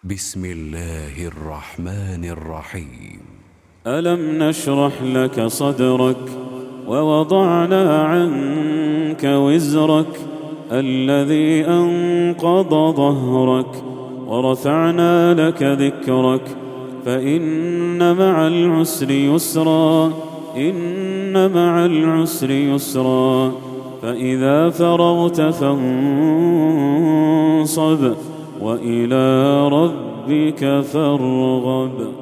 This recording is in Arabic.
بسم الله الرحمن الرحيم. ألم نشرح لك صدرك ووضعنا عنك وزرك الذي أنقض ظهرك ورفعنا لك ذكرك فإن مع العسر يسرا إن مع العسر يسرا فإذا فرغت فانصب وإلى ربك فارغب.